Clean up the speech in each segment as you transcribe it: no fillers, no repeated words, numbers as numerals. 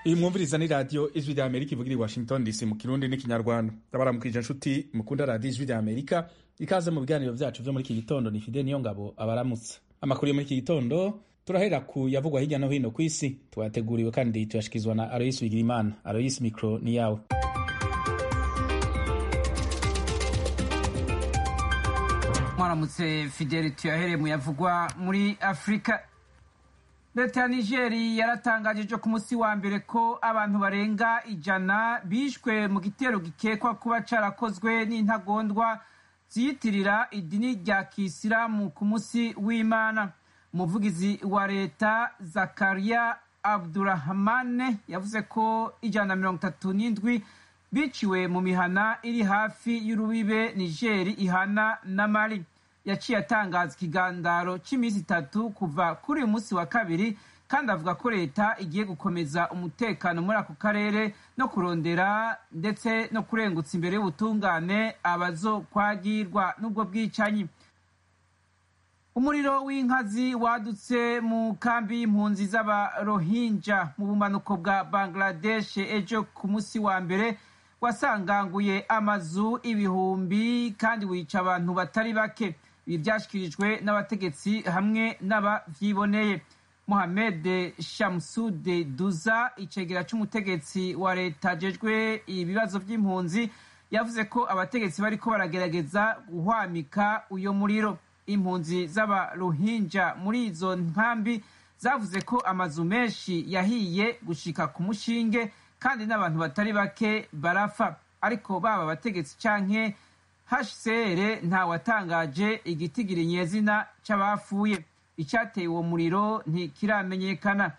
iyi mwumviriza ni radiyo ijwi rya amerika ivugira i washington dc mu kirundi n'ikinyarwanda ndabaramukije inshuti mukunda radiyo ijwi rya amerika ikaze mu biganiro vyacu vyo muri iki gitondo. ni Fide niyo ngabo abaramutsa. Amakuru yo muri iki gitondo turahera ku yavugwa hirya no hino ku isi, twateguriwe kandi tuyashikizwa na Aloysi Bigirimana. Aloysi, mikro ni yawe. Mwaramutse Fideli, tuyahereye mu yavugwa muri Afrika. Leta ya Nigeri yaratangaje ku musi wa mbere ko abantu barenga 100 bishwe mu gitero gikekwa kuba carakozwe n'intagondwa ziyitirira idini rya Kisilamu ku musi w'Imana. Umuvugizi wa leta Zakaria Abdurrahmane yavuze ko 137 biciwe mu mihana iri hafi y'urubibe Nigeri ihana na Mali. Yaciye atangaza ikigandaro c'imisi 3 kuva kuri uyu musi wa kabiri, kandi avuga ko leta igiye gukomeza umutekano muri ako karere no kurondera ndetse no kurengutsa imbere y'ubutungane abazokwagirwa n'ubwo bwicanyi. Umuriro w'inkazi wadutse mu kambi y'impunzi z'abarohinja mu bumanuko bwa Bangladesh ejo ku musi wa mbere wasanganguye amazu ibihumbi kandi wica abantu batari bake. Ibi vyashikirijwe n'abategetsi hamwe n'abavyiboneye. Mohamed Shamsude Duza, icegera c'umutegetsi wa leta ajejwe ibibazo vy'impunzi, yavuze ko abategetsi bariko baragerageza guhwamika uyo muriro. Impunzi z'abarohinja muri izo nkambi zavuze ko amazu menshi yahiye gushika ku mushinge kandi n'abantu batari bake barafa, ariko baba abategetsi canke HCR nta watangaje igitigiri nyezina c'abafuye. Icateye uwo muriro ntikiramenyekana.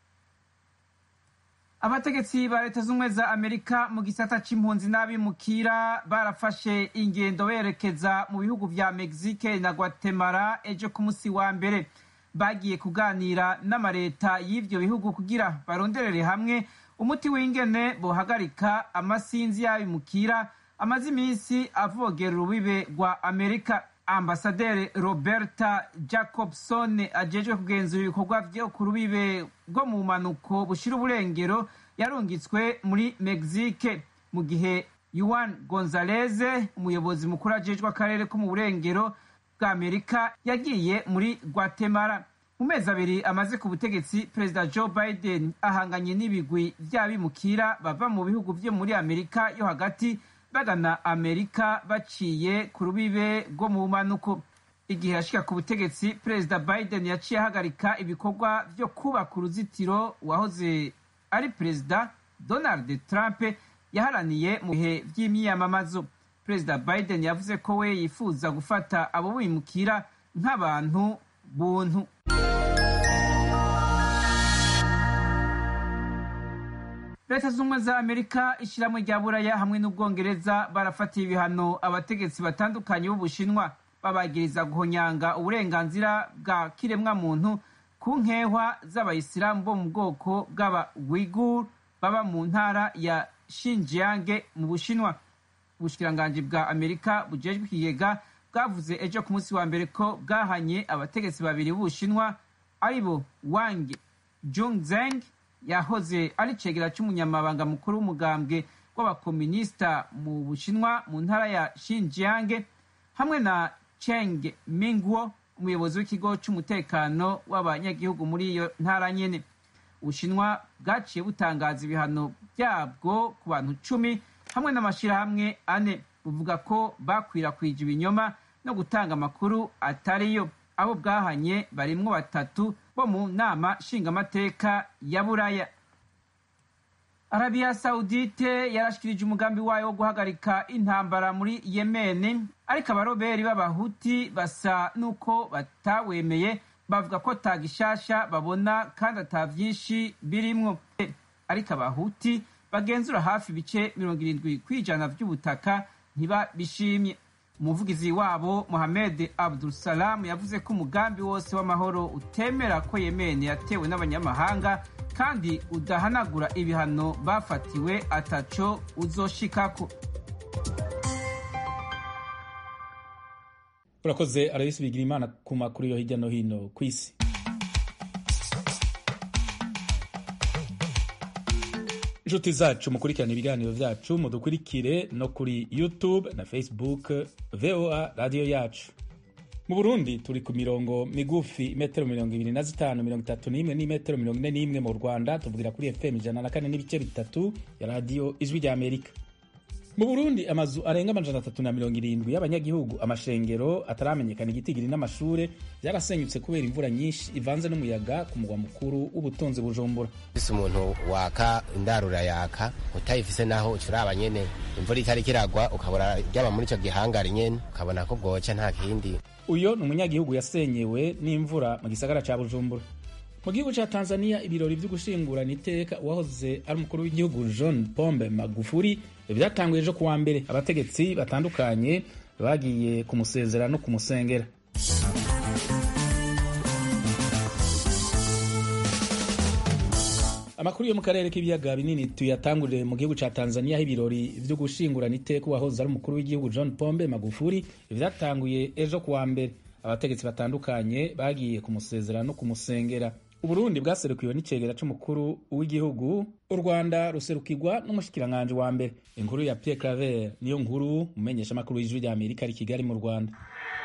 Abategetsi ba leta z'ubumwe za Amerika mu gisata c'impunzi n'abimukira barafashe ingendo berekeza mu bihugu vya Mexique na Guatemala ejo ku musi wa mbere. Bagiye kuganira n'amareta y'ivyo bihugu kugira baronderere hamwe umuti w'ingene bohagarika amasinzi y'abimukira amaze iminsi avogera urubibe rwa Amerika. Ambasaderi Roberta Jacobson ajejwe kugenzura ibikorwa vyo ku rubibe rwo mu manuko bushira uburengero yarungitswe muri Mexique, mu gihe Juan Gonzalez, umuyobozi mukuru ajejwe akarere ko mu burengero bwa Amerika, yagiye muri Guatemala. Mu mezi abiri amaze ku butegetsi, Perezida Joe Biden ahanganye n'ibigwi vy'abimukira bava mu bihugu vyo muri Amerika yo hagati bagana Amerika baciye ku rubibe rwo mu manuko. Igihe yashika ku butegetsi, Perezida Biden yaciye ahagarika ibikorwa vyo kubaka uruzitiro wahoze ari Perezida Donald Trump yaharaniye mu bihe vy'imyiyamamazo. Perezida Biden yavuze ko we yifuza gufata abo bimukira nk'abantu buntu. Leta z'ubumwe za Amerika, ishirahamwe rya Buraya hamwe n'Ubwongereza barafatiye ibihano abategetsi batandukanye b'Ubushinwa babagiriza guhonyanga uburenganzira bwa kiremwa muntu ku nkehwa z'abayisilamu bo mu bwoko bw'aba-Uighur baba mu ntara ya Xinjiang mu Bushinwa. Ubushikiranganji bwa Amerika bujejwe ikigega bwavuze ejo ku munsi wa mbere ko bwahanye abategetsi babiri b'Ubushinwa aribo Wang Junzeng, yahoze ari cegera c'umunyamabanga mukuru w'umugambwe w'abakomunista mu Bushinwa mu ntara ya Xinjiang, hamwe na Cheng Mingguo, umuyobozi w'ikigo c'umutekano w'abanyagihugu muri iyo ntara nyene. Ubushinwa bwaciye butangaza ibihano byabwo ku bantu 10 hamwe n'amashirahamwe 4 buvuga ko bakwirakwije ibinyoma no gutanga amakuru atariyo. Abo bwahanye barimwo 3 bo mu nama nshingamateka ya Buraya. Arabia Saudite yarashikirije umugambi wayo wo guhagarika intambara muri Yemen, ariko abaroberi b'abahuti basa nuko batawemeye, bavuga ko tagishasha babona kandi atavyinshi birimwo. Ariko abahuti bagenzura hafi ibice 70% vy'ubutaka ntibabishimye. Umuvugizi wabo Mohamed Abdul Salam yavuze ko umugambi wose w'amahoro utemera ko Yemen yatewe n'abanyamahanga kandi udahanagura ibihano bafatiwe ataco uzoshikako. Urakoze Aloysi Bigirimana ku makuru yo hirya no hino kw'isi. inshuti zacu mukurikirana ibiganiro vyacu mudukurikire no kuri YouTube na Facebook VOA Radio Yacu. Mu Burundi turi ku mirongo migufi metero 25, 31 ni metero 41. Mu Rwanda tuvugira kuri FM 104.3 ya Radio Ijwi rya Amerika. Mu Burundi amazu arenga 370 y'abanyagihugu amashengero ataramenyekana igitigiri n'amashure yarasenyutse kubera imvura nyinshi ivanze n'umuyaga ku mugwa mukuru w'ubutunzi Bujumbura. Bise umuntu waka indarura yaka utayifise naho ucuraba nyene imvura itari kiragwa ukabura ryaba muri ico gihangari nyene ukabona ko bwoca nta kindi. Uyo ni umunyagihugu yasenyewe n'imvura mu gisagara ca Bujumbura. Mu gihugu ca Tanzania ibirori vyo gushingurana iteka uwahoze ari umukuru w'igihugu John Pombe Magufuli byatanguye ejo kuwa mbere. Abategetsi batandukanye bagiye kumusezera no kumusengera. Amakuru yo mu karere k'ibiyaga binini tuyatangurire mu gihugu ca Tanzania ibirori vyo gushingurana iteka uwahoze ari umukuru w'igihugu John Pombe Magufuli byatanguye ejo kuwa mbere. Abategetsi batandukanye bagiye kumusezera no kumusengera. Uburundi bwaserukiwe n'icegera c'umukuru w'igihugu, u Rwanda ruserukirwa n'umushikiranganje wa mbere. Inkuru ya Pierre Claver niyo nkuru umenyesha amakuru y'Ijwi rya Amerika ari Kigali mu Rwanda.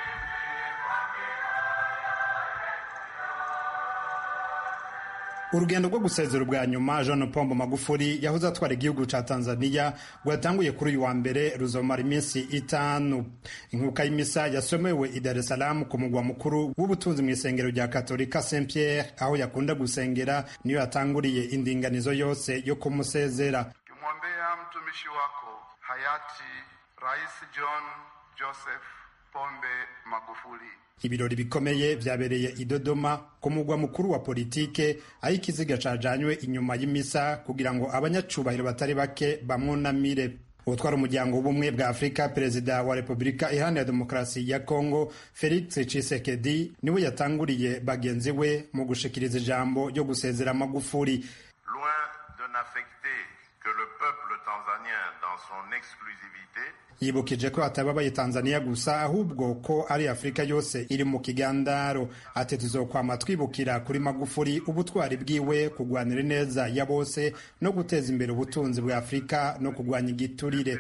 Urugendo rwo gusezera bwa nyuma John Pombe Magufuli yahoze atwara igihugu ca Tanzania rwatanguye kuri uyu wa mbere ruzomara iminsi 5. Inkuka y'imisa yasomewe i Dar es Salaam ku mugwa mukuru w'ubutunzi mu isengero rya Katolika Saint Pierre aho yakunda gusengera niyo yatanguriye indinganizo yose yo kumusezera. Tumwombea mtumishi wako hayati Rais John Joseph Pombe Magufuli. Ibirori bikomeye vyabereye i Dodoma ku mugwa mukuru wa politike aho ikiziga cajanywe inyuma y'imisa kugira ngo abanyacubahiro batari bake bamwunamire. Utwara umuryango w'ubumwe bwa Afrika Perezida wa Republika Iharanira Demokarasi ya Kongo Felix Tshisekedi niwe yatanguriye bagenzi we mu gushikiriza ijambo ryo gusezera Magufuli. Loin de n'affecter que le peuple tanzanien dans son exclusivité, yibukije ko atababaye Tanzania gusa ahubwo ko ari Afrika yose iri mu kigandaro. Ati tuzokwama twibukira kuri Magufuli ubutwari bwiwe kugwanira neza ya bose no guteza imbere ubutunzi bwa Afrika no kugwanya igiturire.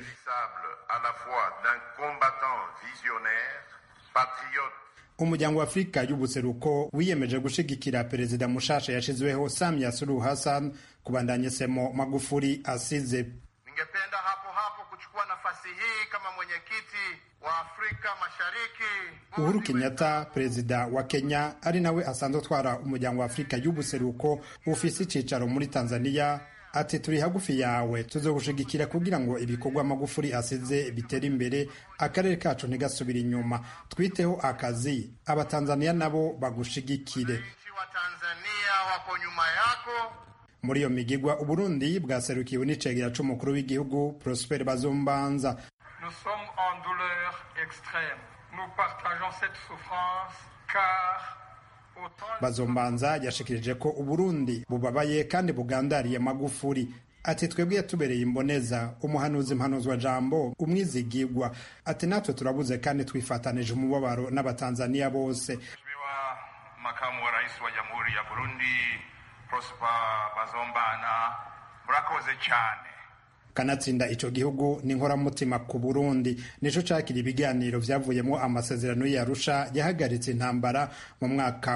à la fois d'un combattant visionnaire, patriote. Umuryango wa Afrika y'ubuseruko wiyemeje gushigikira perezida mushasha yashizweho Samia Suluhu Hassan kubandanya semo Magufuli asize. Ningependa hapo kuchukua nafasi hii kama mwenyekiti wa Afrika Mashariki. Uhuru Kenyatta, perezida wa Kenya, ari nawe asanzwe twara umuryango wa Afrika y'ubuseruko ufise icicaro muri Tanzania, ati turi hagufi yawe tuzogushigikira kugira ngo ibikorwa Magufuli asize bitera imbere akarere kacu ntigasubira inyuma. Twiteho akazi abatanzania nabo bagushigikire. Wa Tanzania wako nyuma yako. Muri iyo migigwa Uburundi bwaserukiwe n'icegera c'umukuru w'igihugu Prosper Bazombanza. Nous sommes en douleur extrême. Nous partageons cette souffrance car Bazombanza yashikirije ko Uburundi bubabaye kandi bugandariye Magufuli. Ati twebwe yatubereye imboneza, umuhanuzi mpanuzwa jambo, umwizigirwa. Ati natwe turabuze kandi twifatanije umubabaro n'abatanzania bose. Mheshimiwa Makamu wa Rais wa Jamhuri ya Burundi Prosper Bazombana, murakoze cyane. Kanatsinda ico gihugu ni nkoramutima ku Burundi, nico cakira ibiganiro vyavuyemo amasezerano y'Arusha yahagaritse intambara mu mwaka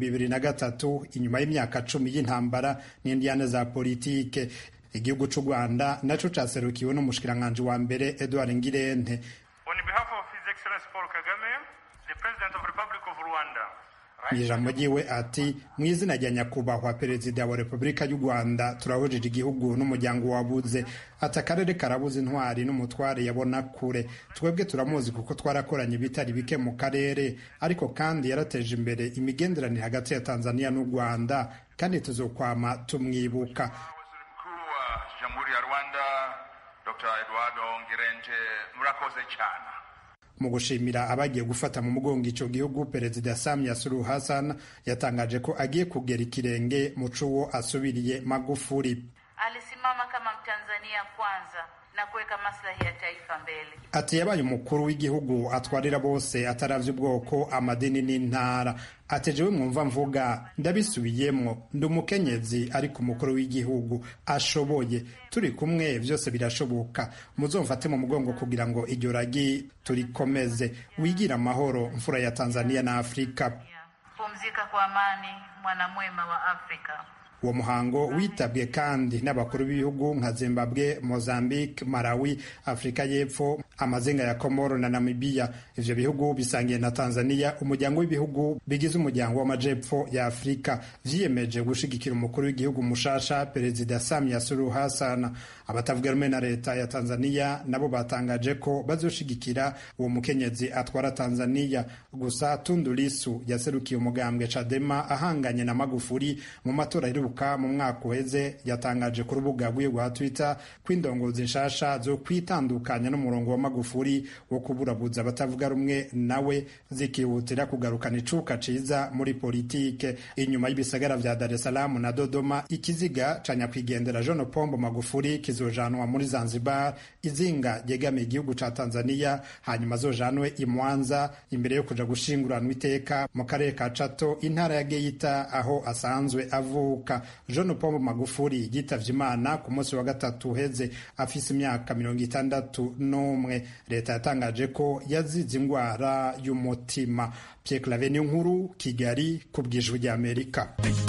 w'2003 inyuma y'imyaka 10 y'intambara n'indiyane za politike. Igihugu c'u Rwanda naco caserukiwe n'umushikiranganje wa mbere Edouard Ngirente. On behalf of His Excellency Paul Kagame, the President of the Republic of Rwanda. Ijambo ryiwe ati mu izina rya nyakubahwa perezida wa Repubulika y'u Rwanda turahujije igihugu n'umuryango wabuze. Ati akarere karabuze intwari n'umutware yabona kure. Twebwe turamuzi kuko twarakoranye bitari bike mu karere, ariko kandi yarateje imbere imigenderanire hagati ya Tanzania n'u Rwanda kandi tuzokwama tumwibuka. Jamhuri ya Rwanda Dr. Eduardo Ngirente, murakoze cyane. Mu gushimira abagiye gufata mu mugongo ico gihugu, perezida Samia Suluhu Hassan yatangaje ko agiye kugera ikirenge mu cuwo asubiriye Magufuli. Alisimama kama Mtanzania kwanza na kuweka maslahi ya taifa mbele. Ati yabaye umukuru w'igihugu atwarira bose ataravye ubwoko, amadini n'intara. Atejewe mwumva mvuga ndabisubiyemwo, ndi umukenyezi ariko umukuru w'igihugu ashoboye, turi kumwe vyose birashoboka, muzomfate mu mugongo kugira ngo iryo ragi turikomeze. Wigira amahoro mfura ya Tanzania na Afrika. Pumzika kwa amani mwanamwema wa Afrika. Uwo muhango witabwe kandi n'abakuru b'ibihugu nka Zimbabwe, Mozambique, Malawi, Afrika y'Epfo, amazinga ya Komoro na Namibia. Ivyo bihugu bisangiye na Tanzania umuryango w'ibihugu bigize umuryango w'amajepfo ya Afrika, vyiyemeje gushigikira umukuru w'igihugu mushasha Perezida Samia Suluhu Hassan. Abatavuga rumwe na leta ya Tanzania nabo batangaje ko bazoshigikira uwo mukenyezi atwara Tanzania. Gusa Tundu Lissu yaserukiye umugambwe Chadema ahanganye na Magufuli mu matora iruka mu mwaka uheze, yatangaje ku rubuga rwiwe rwa Twitter ko indongozi nshasha zo kwitandukanya n'umurongo wa Magufuli wo kuburabuza abatavuga rumwe nawe zikihutira kugarukana icuka ciza muri politike. Inyuma y'ibisagara vya Dar es Salaam na Dodoma, ikiziga ca nyakwigendera John Pombo Magufuli kizojanwa muri Zanzibar, izinga ryegamiye igihugu ca Tanzania, hanyuma zojanwe i Mwanza imbere yo kuja gushinguranwa iteka mu karere ka Chato, intara ya Geita, aho asanzwe avuka. John Pombo Magufuli yitavye Imana ku munsi wa gatatu uheze afise imyaka 61. Leta yatangaje ko yazize ingwara y'umutima. Pierre Claver Nkuru, Kigali, kubw'Ijwi ry'Amerika.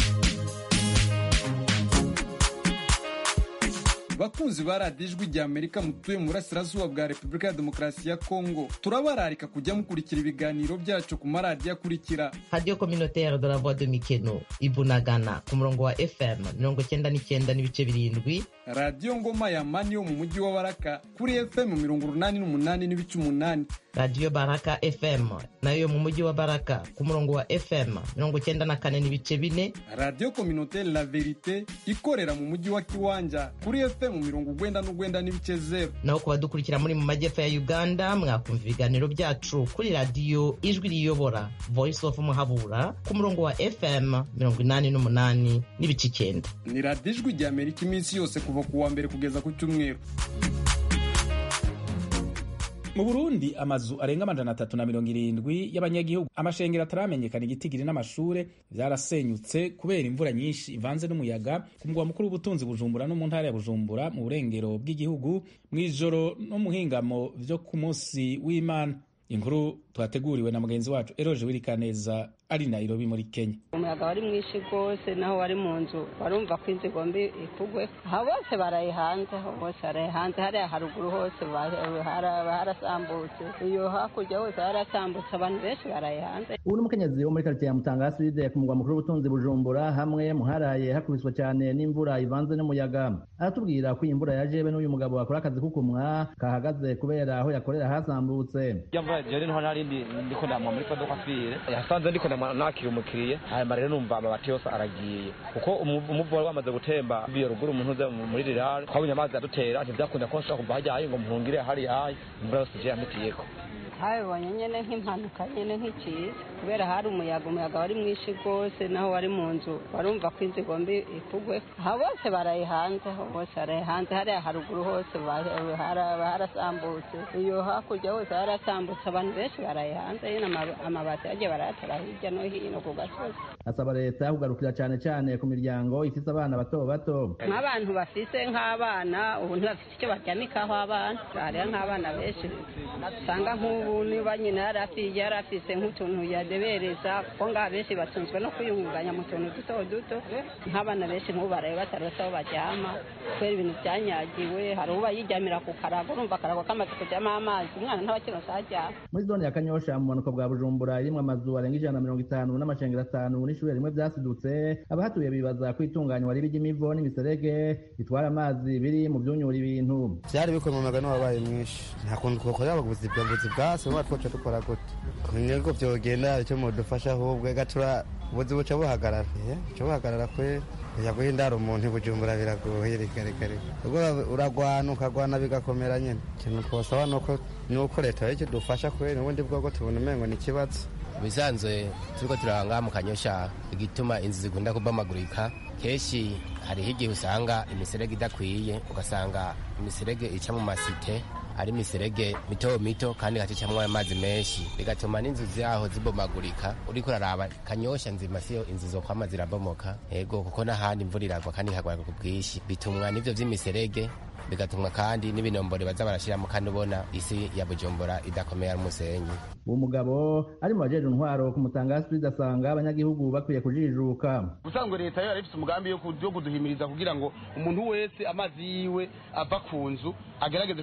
Bakunzi ba radiyo Ijwi ry'Amerika mutuye mu burasirazuba bwa Repubulika ya Demokarasi ya Kongo, turabararika kujya mukurikira ibiganiro byacu ku maradiyo akurikira: Radio Communautaire de la Voix de Mikeno Ibunagana ku murongo wa FM 99.7, Radio Ngoma ya Mani yo mu mujyi wa Baraka kuri FM 88.8, Radio Baraka FM nayo mu mujyi wa Baraka ku murongo wa FM 94.4, Radio Communautaire La Verite ikorera mu mujyi wa Kiwanja kuri FM 99.0. naho ku badukurikira muri mu majyepfo ya Uganda mwakumva ibiganiro byacu kuri Radio Ijwi Riyobora Voice of Muhabura ku murongo wa FM 88.9. Ni radiyo Ijwi ry'Amerika iminsi yose kuva ku wa mbere kugeza ku cyumweru. Mu Burundi amazu arenga 370 y'abanyagihugu, amashengero ataramenyekana igitigiri n'amashure byarasenyutse kubera imvura nyinshi ivanze n'umuyaga ku mugwa mukuru w'ubutunzi Bujumbura no mu ntara ya Bujumbura mu burengero bw'igihugu mw'ijoro no muhingamo vyo ku munsi w'Imana. Inkuru twateguriwe na mugenzi wacu Eroje Wirikaneza ari Nairobi muri Kenya. Umuyaga wari mwinshi rwose, naho wari mu nzu barumva ko inzu igomba ikugwe. Aha bose barayihanze, bose barayihanze, hariya haruguru hose harasambutse, iyo hakurya hose harasambutse, abantu benshi barayihanze. Ubu n'umukenyezi wo muri quartier ya Mutanga Suide ku mugwa mukuru w'ubutunzi Bujumbura, hamwe muharaye hakubiswa cyane n'imvura ivanze n'umuyaga. Aratubwira ko imvura yaje be n'uyu mugabo akora akazi kukumwa kahagaze kubera aho yakorera hasambutse. Jeri nho narindi ndiko ndamwa muri Padoka Fire yasanze ndiko nakira umukiriye, hanyuma rero numva amabati yose aragiye kuko umuvu wamaze gutemba biyo ruguru umuntu uze muri rirare twabonye amazi adutera ntibyakunda ko nshaka kuva hajya ngo muhungire hari hayi imvura yose je yamitiyeko. Habonye nyene nk'impanuka nyene nk'iciza kubera hari umuyaga wari mwinshi rwose, naho wari mu nzu barumva ko inzu igomba ikugwe. Aha bose barayihanze, bose barayihanze, hariya haruguru hose harasambutse, iyo hakurya hose harasambutse, abantu benshi barayihanze, nyine amabati yagiye barayatara hirya no hino ku gasozi. Asaba leta kugarukira cyane ku miryango ifite abana bato bato. Nk'abantu bafise nk'abana ubu ntibafite icyo baryamikaho abana, hariya nk'abana benshi usanga nk'ubu niba nyina yarafise nk'utuntu yadebereza, kuko ngaha benshi batunzwe no kwiyungunganya mu tuntu duto. Nk'abana benshi nk'ubu baraye batarose aho baryama kubera ibintu byanyagiwe, hari uba yiryamira ku karago, urumva akarago kamaze kujyamo amazi, umwana ntabakironse aryama. Muri zone ya Kanyosha mu bumanuko bwa Bujumbura irimwo amazu arenga 150 n'amashengero 5 n'ishure rimwe byasidutse, abahatuye bibaza kwitunganywa ribi ry'imivo n'imiserege bitwara amazi biri mu byunyura ibintu. Byari bikora mu magano wabaye mwinshi, nta kuntu kokora abaguzi bwase ngo twoca dukora gute. Kunyego byogenda cyo mu dufasha ahubwo gatura ubuzi buca buhagarara kwe kujya guha indaro umuntu Bujumbura biragoye reka ubwo uragwana ukagwana bigakomera nyine ikintu twosaba nuko leta y'icyo dufasha kwe n'ubundi bwoko tubona umengo ni ikibazo bisanzwe turiko turanga mu Kanyosha igituma inzu zigunda kubamagurika kenshi hariho igihe usanga imiserege idakwiye ugasanga imiserege ica mu masite ari imiserege mito kandi hacicamwo amazi menshi bigatuma n'inzu zaho zibomagurika uriko uraraba Kanyosha nzima siyo inzu zo kwama zirabomoka yego kuko n'ahandi imvura iragwa kandi ikagwa ku bwinshi bitumwa n'ivyo vy'imiserege bigatumwa kandi n'ibinombore baza barashiramo kandi ubona isi ya Bujumbura idakomeye ari umusenyi. Uwo mugabo ari mu bajeje intwaro ku Mutanga Street asanga abanyagihugu bakwiye kujijuka. Usangwe leta yo yarifise umugambi yo kuduhimiriza kugira ngo umuntu wese amazi yiwe ava ku nzu agerageze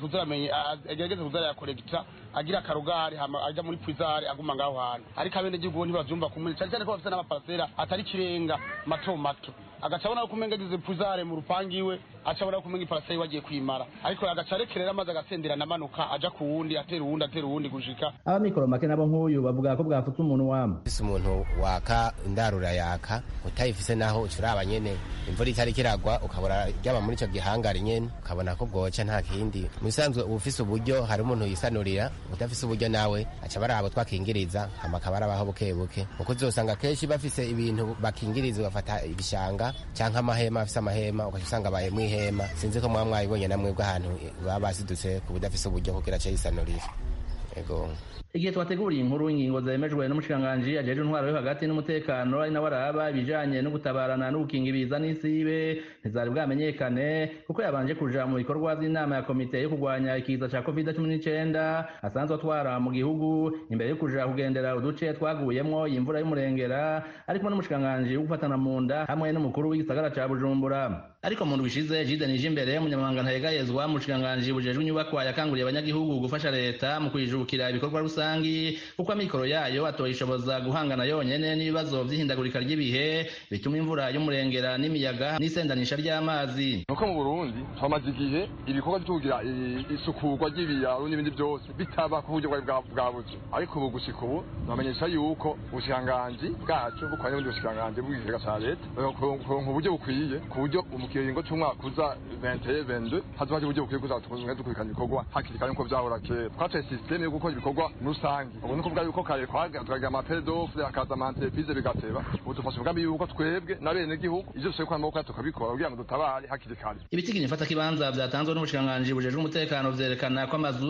kuzayakorekita agira akarugari aja muri puizare aguma ngaho hantu ariko abenegihugu ntibavyumva kumwe cyane ko bafite n'amaparasera atari kirenga mato agacabona ko umenga agize puizare mu rupangi iwe acabona ko umenga iparasera wagiye kwimara ariko agacarekerera amazi agasenderana amanuka aja ku wundi atera uwundi gushika abamikoro make nabo nk'uyu bavuga ko bwafutse umuntu wama ese umuntu waka indarura yaka utayifise naho ucuraba nyene imvura itari kiragwa ukabura ryaba muri ico gihangari nyene ukabona ko bwoca nta kindi musanzwe ufise uburyo hari umuntu yisanurira utafise uburyo nawe aca barabo twakingiriza amakabara baho bukebuke uko uzosanga kenshi bafise ibintu bakingiriza bafata ibishanga canke amahema afise amahema ukasanga baye mwihema sinzi ko mwayibonye namwe bw'ahantu baba basidutse ku budafise uburyo kugira ace yisanurira ego igihe twateguriye inkuru ingingo zemejwe n'umushikiranganji ajeje intwaro yo hagati n'umutekano ari nawe araba ibijanye no gutabarana no gukinga ibiza n'isibe ntizari bwamenyekane kuko yabanje kuja mu bikorwa by'inama ya komite yo kurwanya ikiza ca COVID-19 asanzwe atwara mu gihugu imbere yo kuja kugendera uduce twaguyemwo imvura y'umurengera ariko n'umushikiranganji wo gufatana mu nda hamwe n'umukuru w'igisagara ca Bujumbura ariko mu ndwishize Jide nije imbere umunyamabanga ntayegayezwa mu mushikiranganji bujejwe inyubakwa yakanguriye abanyagihugu gufasha leta mu kwijukira ibikorwa rusangi kuko amikoro yayo atoyishoboza guhangana yonyene n'ibibazo vy'ihindagurika ry'ibihe bituma imvura y'umurengera n'imiyaga n'isendanisha ry'amazi nuko mu Burundi twamaze igihe ibikorwa byo kugira isukurwa ry'ibiyaro n'ibindi byose bitaba ku buryo bwabuze ariko ubu gushika ubu bamenyesha yuko ubushikiranganji bwacu bukoranye n'ubundi bushikiranganji bw'igisagara ca leta ku buryo bukwiye ku buryo umukiringo c'umwaka uza 2022 hazobaje uburyo bukwiye kuzatunga dukurikirana ibikorwa hakiri kare nko vyahora kera twateye systeme yo gukora ibikorwa rusangi ubu nuko bwa yuko kare twagaga amapedofe akaza amantrepize bigateba ubu dufashe umugambi yuko twebwe n'abene gihugu ivyo dushobora kwa amaboko tukabikora kugira ngo dutabare hakiri kare ibitigiri mfata kibanza vyatanzwe n'umushikiranganji bujejwe umutekano vyerekana ko amazu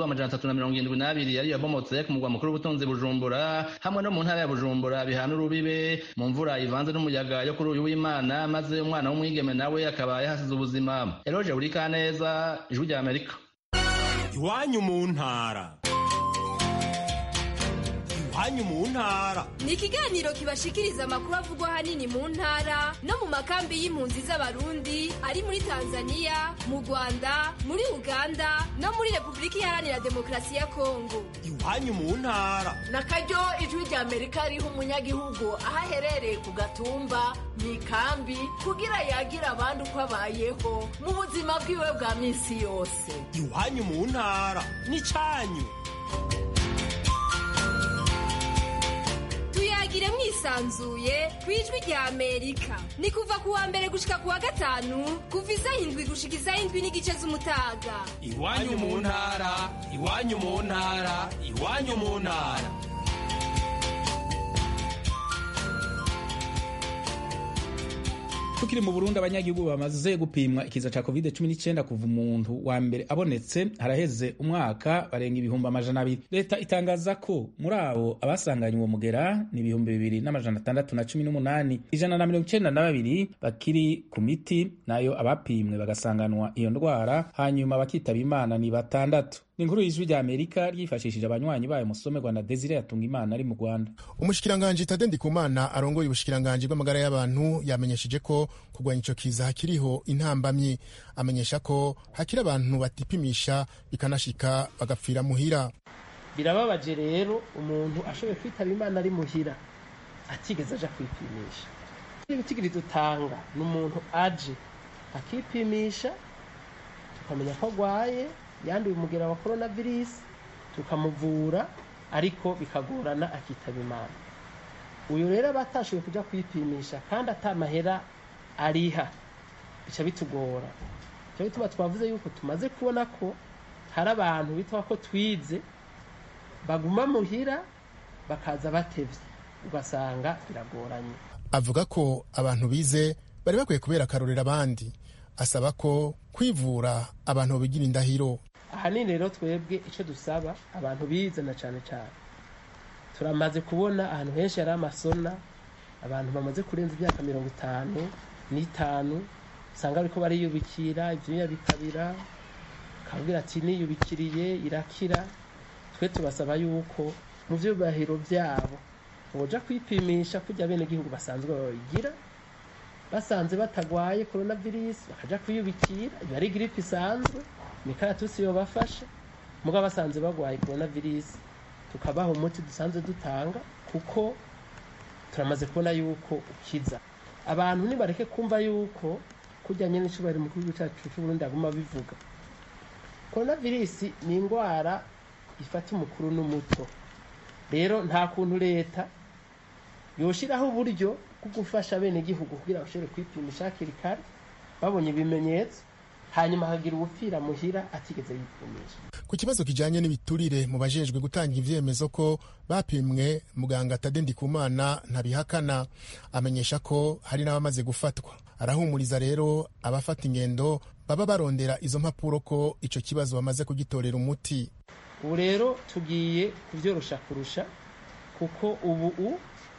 372 yari yabomotse ku mugwa mukuru w'ubutunzi Bujumbura hamwe no mu ntara ya Bujumbura bihana urubibe mu mvura ivanze n'umuyaga yo kuri uyu w'Imana maze umwana w'umwigeme nawe akaba yahasize ubuzima. Eloge Urikaneza, Ijwi rya Amerika. Iwanyu mu ntara. Iwanyu mu ntara ni ikiganiro kibashikiriza amakuru avugwa hanini mu ntara no mu makambi y'impunzi z'abarundi ari muri Tanzania, mu Rwanda, muri Uganda no muri Republika Iharanira Demokarasi ya Kongo. Iwanyu mu ntara nakaryo Ijwi rya Amerika riha umunyagihugu aho aherereye ku gatumba mu ikambi kugira yagira abandi uko abayeho mu buzima bwiwe bwa minsi yose. Iwanyu mu ntara n'icanyu. tuyagire mwisanzuye kwijwi rya Amerika ni kuva kuwa mbere gushika kuwa gatanu kuva isaha 7 gushika isaha 7:30 z'umutaga. Iwanyu mu ntara iwanyu mu ntara iwanyu mu ntara. Tukiri mu Burundi abanyagihugu bamaze gupimwa ikiza ca COVID-19 kuva umuntu wa mbere abonetse haraheze umwaka barenga 200,000. Leta itangaza ko muri abo abasanganywe uwo mugera ni 2,618, 192 bakiri ku miti nayo abapimwe bagasanganwa iyo ndwara hanyuma bakitaba Imana ni 6. Ni inkuru y'Ijwi rya Amerika ryifashishije abanywanyi bayo musomerwa na Desire Yatungimana ari mu Rwanda. Umushikiranganji Tade Ndikumana arongoye ubushikiranganji bw'amagara y'abantu yamenyesheje ko kurwanya ico kiza hakiriho intambamyi. Amenyesha ko hakiri abantu batipimisha bikanashika bagapfira muhira. Birababaje rero umuntu ashoboye kwitaba Imana ari muhira atigeze aja kwipimisha. Ibitigiri dutanga n'umuntu aje akipimisha tukamenya ko agwaye yanduye umugera wa coronavirus tukamuvura ariko bikagorana akitaba Imana. uyu rero abatashoboye kuja kwipimisha kandi atamahera ariha bica bitugora. Cyo bituma twavuze yuko tumaze kubona ko hari abantu bitwa ko twize baguma muhira bakaza batevye ugasanga biragoranye. Avuga ko abantu bize bari bakwiye kubera akarorero abandi, asaba ko kwivura abantu bigira indahiro. Ahanini rero twebwe icyo dusaba abantu bize na cyane cyane, turamaze kubona ahantu henshi hari amasona, abantu bamaze kurenza imyaka 55 usanga ariko bariyubikira ibyuya bikabira, kabwira ati niyubikiriye irakira. Twe tubasaba yuko mu byubahiro byabo boja kwipimisha kujya bene gihugu basanzwe bayigira, basanze batagwaye coronavirus bakaja kuyubikira, iyo ari gripe isanzwe imikaratusi yo bafasha. Muga basanze bagwaye coronavirus tukabaha umuti dusanzwe dutanga, kuko turamaze kubona yuko ukiza. Abantu nibareke kumva yuko kujyanye n'icubahiro mu gihugu cyacu cy'u Burundi aguma bivuga. Coronavirus ni indwara ifata umukuru n'umuto, rero nta kuntu leta yoshiraho uburyo bwo gufasha bene gihugu kugira bashobore kwipimisha hakiri kare babonye ibimenyetso, hanyuma hagira ubupfira muhira atigeze yipimisha. Ku kibazo kijanye n'ibiturire mu bajejwe gutanga ivyemezo ko bapimwe, muganga Tade Ndikumana ntabihakana, amenyesha ko hari n'abamaze gufatwa. Arahumuriza rero abafata ingendo baba barondera izo mpapuro ko ico kibazo bamaze kugitorera umuti. Ubu rero tugiye kuvyorosha kurusha, kuko ubu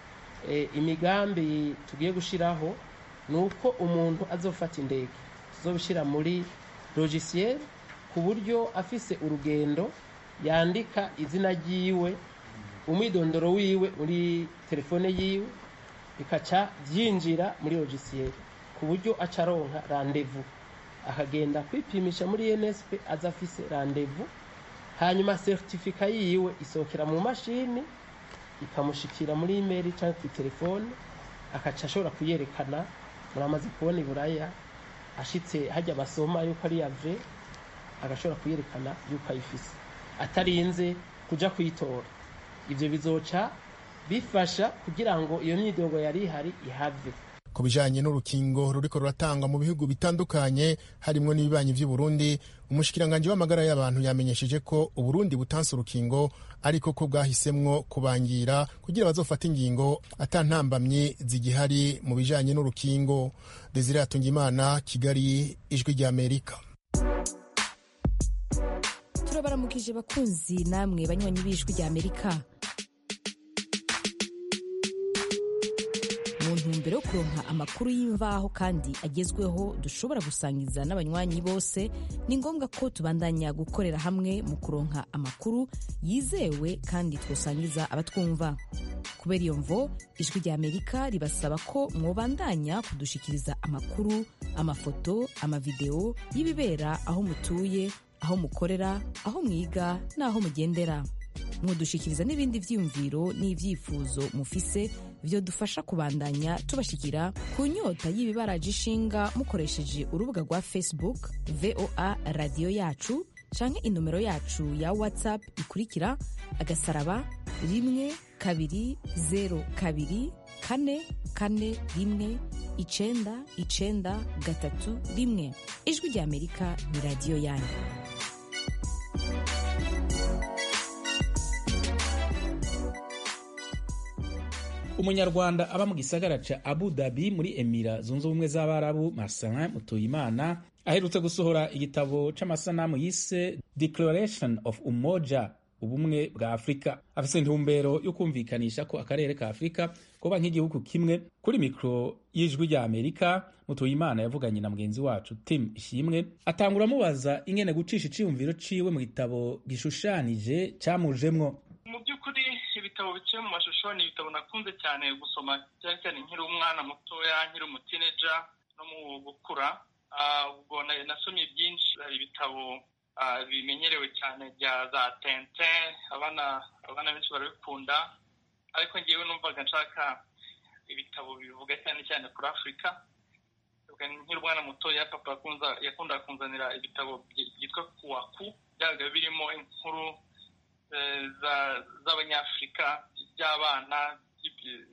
imigambi tugiye gushiraho nuko umuntu azofata indege tuzobishira muri logiciel, ku buryo afise urugendo yandika izina ryiwe, umwidondoro wiwe muri telefone yiwe, bikaca byinjira muri logiciel ku buryo acaronka rendezvous akagenda kwipimisha muri NSP azafise rendezvous, hanyuma certificat yiwe isokera mu mashini ikamushikira muri email cyangwa ku telefone, akaca ashobora kuyerekana. Muramaze kubona iburaya ashitse hajya basoma yuko ari yave, agashobora kuyerekana yuko ayifise atarinze kuja kuyitora. Ivyo bizoca bifasha kugira ngo iyo myidogo yari ihari ihave. Ku bijanye n'urukingo ruriko ruratangwa mu bihugu bitandukanye harimwo n'ibibanyi vy'u Burundi, umushikiranganje w'amagara y'abantu yamenyesheje ko Uburundi butanse urukingo ariko ko bwahisemwo kubangira kugira bazofata ingingo atantambamye zigihari mu bijanye n'urukingo. Desire Atungimana, Kigali, Ijwi rya Amerika. Turabaramukije bakunzi namwe banywanyi b'Ijwi rya Amerika. Mu ntumbero yo kuronka amakuru y'imvaho kandi agezweho dushobora gusangiza n'abanywanyi bose, ni ngombwa ko tubandanya gukorera hamwe mu kuronka amakuru yizewe kandi twosangiza abatwumva. Kubera iyo mvo, Ijwi rya Amerika ribasaba ko mwobandanya kudushikiriza amakuru, amafoto, amavideo y'ibibera aho mutuye, aho mukorera, aho mwiga n'aho mugendera. Mudushikiriza n'ibindi vyiyumviro n'ivyifuzo mufise vyo dufasha kubandanya tubashikira ku nyota y'ibibaraje ishinga mukoresheje urubuga rwa Facebook VOA Radio Yacu canke inomero yacu ya WhatsApp ikurikira *1kabiri 02 Ijwi rya Amerika ni radio yanyu. Umunyarwanda aba mu gisagara ca Abu Dhabi muri Emira Zunze Ubumwe z'Abarabu, Marcelin Mutuyimana aherutse gusohora igitabo c'amasanamu yise Declaration of Umoja, ubumwe bwa Afrika. Afise intumbero yo kumvikanisha ko akarere ka Afrika koba nk'igihugu kimwe. Kuri mikro y'Ijwi rya Amerika, Mutuyimana yavuganye na mugenzi wacu Tim Ishimwe, atangura mubaza ingene gucisha iciyumviro ciwe mu gitabo gishushanije camujemwo. Mu by'ukuri ibitabo biciye mu mashusho ni ibitabo nakunze cyane gusoma, cyane cyane nkiri umwana mutoya, nkiri umutineja no mu gukura. Ubwo nasomye byinshi. Hari ibitabo bimenyerewe cyane bya za Tintin, abana benshi barabikunda, ariko ngewe numvaga nshaka ibitabo bivuga cyane cyane kuri Afrika. Nkiri umwana mutoya, papa yakunda kunzanira ibitabo byitwa Kuwaku, byabaga birimo inkuru z'abanyafrika, by'abana,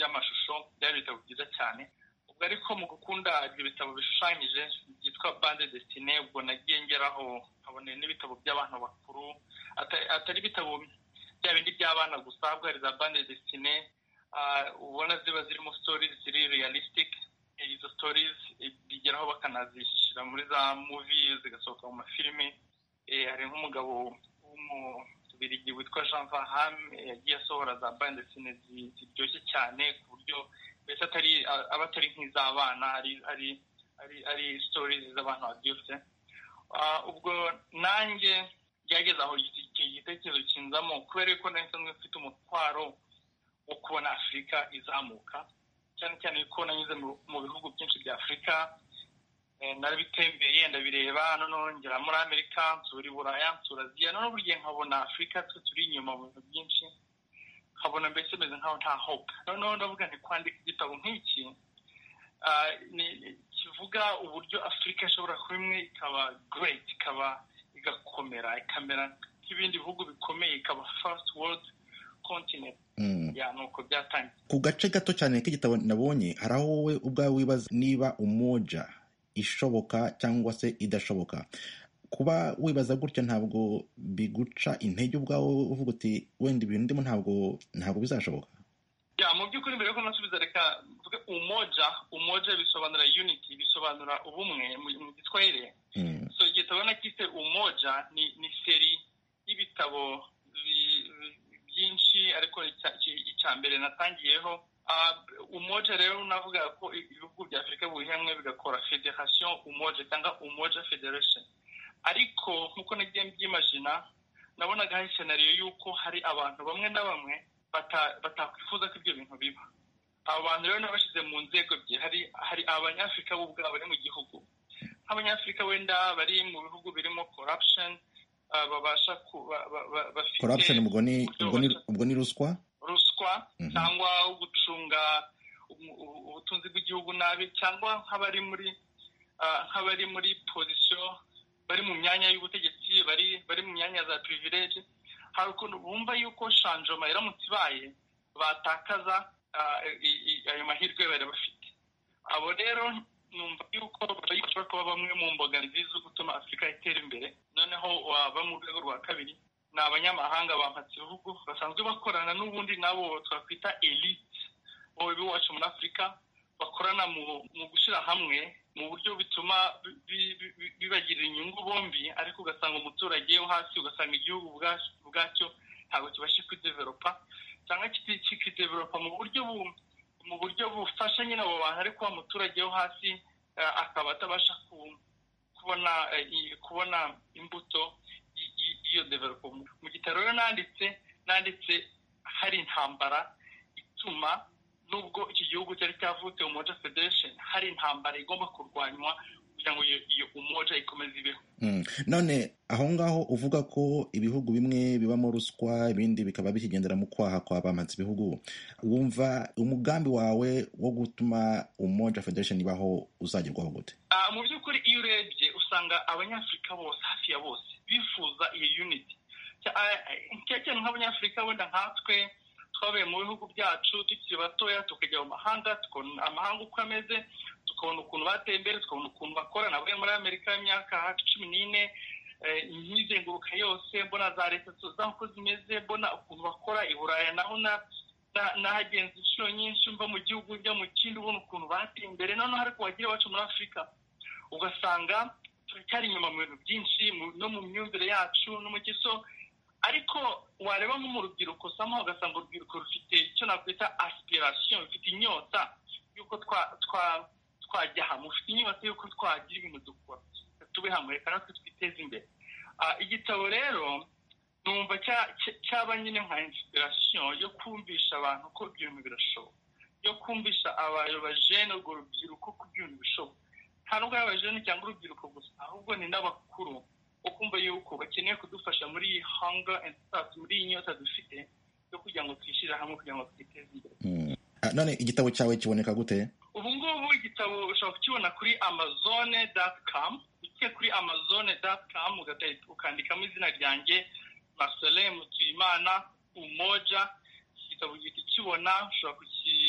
by'amashusho byari ibitabo byiza cyane. Ubwo ariko mu gukunda ibyo bitabo bishushanyije byitwa bande desine, ubwo nagiye ngeraho nkabona n'ibitabo by'abantu bakuru, atari ibitabo bya bindi by'abana gusa, ahubwo hari za bande desine ubona ziba zirimo stories ziri realistic. Izo stories bigeraho bakanazishyira muri za movie zigasohoka mu mafilime. Hari nk'umugabo w'umubirigi witwa Jean Vaham yagiye asohora za bande desine ziryoshye cyane ku buryo mbese aba atari nk'iz'abana, ari stories z'abantu babyutse. Ubwo nanjye byageze aho igitekerezo kinzamo, kubera ko nahise mfite umutwaro wo kubona Afurika izamuka, cyane cyane ko nanyuze mu bihugu byinshi bya Afurika, narabitembeye ndabireba, noneho ngera muri Amerika, nsura i Buraya, nsura Aziya, noneho buri gihe nkabona Afurika turi inyuma mu bintu byinshi, nkabona mbese meze nkaho nta hope. Noneho ndavuga nti kwandika igitabo nk'iki kivuga uburyo Afurika ishobora kuba imwe ikaba great, igakomera, ikamera nk'ibindi bihugu bikomeye, ikaba first world continent. Nuko byatangiye. Ku gace gato cyane k'igitabo nabonye, hari aho wowe ubwawe wibaza niba umoja ishoboka cyangwa se idashoboka. Kuba wibaza gutya ntabwo biguca intege ubwawe uvuga uti wenda ibintu ndimo ntabwo bizashoboka? Mu by'ukuri mbere yuko nasubiza reka mvuge umoja bisobanura unity, bisobanura ubumwe mu Giswahili. So igitabo nakise umoja ni seri y'ibitabo byinshi, ariko icya mbere natangiyeho umoja. Rero navuga ko ibihugu bya Afurika buri hamwe bigakora federation umoja cyangwa umoja federation, ariko nkuko nagiye mbyimagina nabonaga hari scenario y'uko hari abantu bamwe na bamwe batakwifuza ko ibyo bintu biba. Abo bantu rero nabashyize mu nzego bye. Hari abanyafurika bo ubwabo bari mu gihugu, nk'abanyafurika wenda bari mu bihugu birimo corruption, babasha bafite corruption. ubwo ni ruswa cyangwa gucunga ubutunzi bw'igihugu nabi, cyangwa nk'abari muri position, bari mu myanya y'ubutegetsi, bari mu myanya za privilege. Hari ukuntu bumva yuko shanjoma iramutse ibaye batakaza ayo mahirwe bari bafite. Abo rero numva yuko bashobora kuba bamwe mu mbogamizi zo gutuma Afurika itera imbere. Noneho waba mu rwego rwa kabiri ni abanyamahanga bampatse ibihugu basanzwe bakorana n'ubundi nabo twakwita elite bo iwacu muri Afurika, bakorana mu gushyira hamwe mu buryo bituma bibagirira inyungu bombi, ariko ugasanga umuturage wo hasi, ugasanga igihugu ubwacyo ntabwo kibasha kwidevelopa cyangwa kikidevelopa mu buryo bufasha nyine abo bantu, ariko wa muturage wo hasi akaba atabasha kubona imbuto y'iyo development. Mu gitabo rero nanditse hari intambara ituma, nubwo iki gihugu cyari cyavutse umoja federation, hari intambara igomba kurwanywa kugira ngo iyo umoja ikomeze ibeho. None aho ngaho uvuga ko ibihugu bimwe bibamo ruswa, ibindi bikaba bikigendera mu kwaha kwa bamanzi ibihugu, wumva umugambi wawe wo gutuma umoja federation ibaho uzagerwaho gute? Mu by'ukuri iyo urebye usanga abanyafurika bose, hafi ya bose, bifuza iyo unity. Cyane nk'abanyafurika wenda nkatwe twabaye mu bihugu byacu tukiri batoya, tukajya mu mahanga, tukabona amahanga uko ameze, tukabona ukuntu bateye imbere, tukabona ukuntu bakora. Nabaye muri Amerika y'imyaka hafi 14, imyizenguruka yose, mbona za leta z'uko zimeze, mbona ukuntu bakora. I Buraya naho nahagenze inshuro nyinshi, mva mu gihugu njya mu kindi, ubona ukuntu bateye imbere. Noneho ariko wagira iwacu muri Afurika ugasanga turacyari inyuma mu bintu byinshi, no mu myumvire yacu no mu giso. Ariko wareba nko mu rubyiruko sama, ugasanga urubyiruko rufite icyo nakwita aspiration, rufite inyota y'uko twajya hamwe, ufite inyota y'uko twagira ibintu dukora, tube hamwe, reka natwe twiteze imbere. Igitabo rero numva cyaba nyine nka inspiration yo kumvisha abantu ko ibintu birashoboka, yo kumvisha abajene, urwo rubyiruko ko ibintu bishoboka. Nta nubwo ari abajene cyangwa urubyiruko gusa, ahubwo ni n'abakuru, ukumva yuko bakeneye kudufasha muri iyi hunger and thirst, muri iyi nyota dufite yo kugira ngo twishyire hamwe kugira ngo twiteze imbere. None igitabo cyawe kiboneka gute? Ubu ngubu igitabo ushobora kukibona kuri amazon.com. Ugiye kuri amazon.com ukandikamo izina ryanjye Marcelin Mutuyimana Umoja, igitabo gihita kibona. Ushobora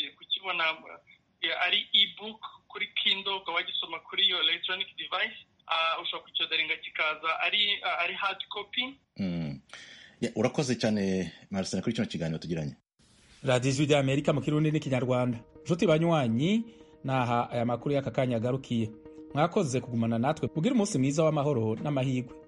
ukibona ari ebook kuri Kindle ukaba wagisoma kuri iyo electronic device, ushobora kucyodaringa kikaza ari hard copy. Urakoze cyane Marcel kuri kino kiganiro tugiranye. Radio Ijwi ry'Amerika mu Kirundi n'Ikinyarwanda. Nshuti banywanyi, naha aya makuru y'aka kanya agarukiye. Mwakoze kugumana natwe kugira umunsi mwiza w'amahoro n'amahirwe.